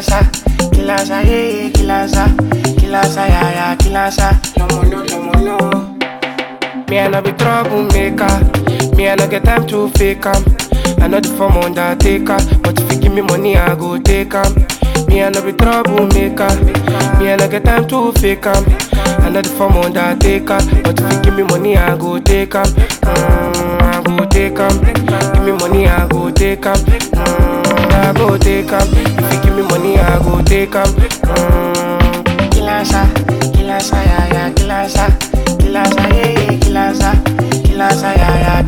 kilasa, yeah, kilasa, yeah, kilasa. No. Me I no be troublemaker. Me I no get time to fake 'em. I know the form undertaker, but if you give me money, I go take 'em. Me I no be troublemaker. Me I no get time to fake 'em. I know the form undertaker, but if you give me money, I go take 'em. I go take 'em. Give me money, I go take 'em. I go take 'em. If you give me money, I go take 'em. Kilasa, yeah, kilasa, yeah, kilasa, yeah,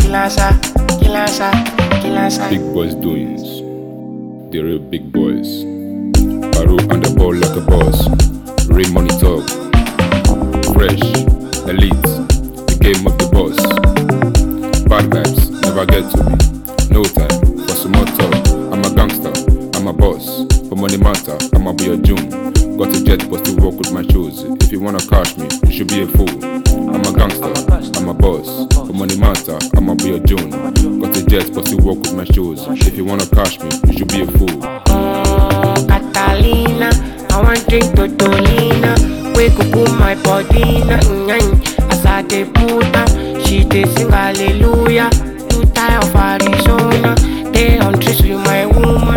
kilasa. Big boys doings, the real big boys. Paro on the ball like a boss. Real money talk. Fresh, elite, the game of the boss. Bad vibes never get to me. No time for small talk. I'm a gangster, I'm a boss. For money matter, I'ma be a June. Got a jet but still walk with my shoes. If you wanna catch me, you should be a fool. I'm a gangster, I'm a boss. For money matter, I'ma be a June. Got a jet but still walk with my shoes. If you wanna catch me, you should be a fool. Catalina, I want drink Totolina. Wake up my body, as I dey put her, she dey sing hallelujah. Too tired of Arizona, they on trees with my woman.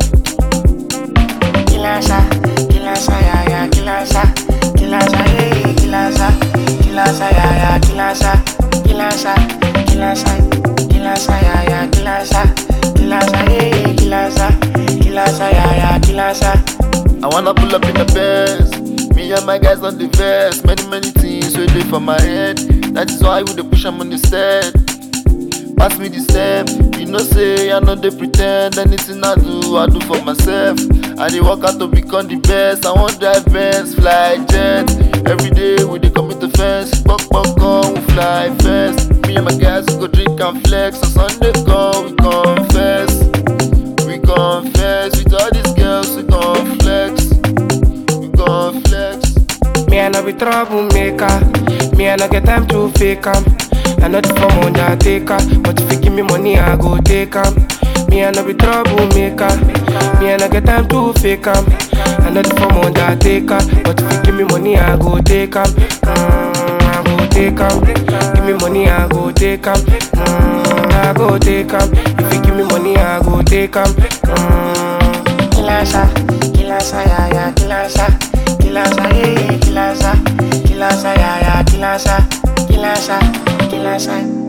Kilasa, yeah, kilasa, yeah, kilasa, yeah, kilasa, yeah, kilasa. I wanna pull up in the Benz. Me and my guys on the verse. Many things we do for my head. That is why we dey push 'em on the set. Pass me the step. You know say I know they pretend. Anything I do for myself. I dey work out to become the best. I want drive Benz, fly jet. Every day we dey commit to fence. Buck, we fly first. Me and my guys we go drink and flex. On Sunday come, we confess. We confess with all these girls. We gon' flex. Me I no be troublemaker. Me I no get time to fake 'em. I know the form undertaker, but if you give me money, I go take 'em. Me I no be troublemaker. Me I no get time to fake 'em. I know the form undertaker, but if you give me money, I go take 'em. I go take 'em. Give me money, I go take 'em. I go take 'em. If you give me money, I go take 'em. Kilasa, yeah, kilasa, yeah, kilasa, yeah, kilasa.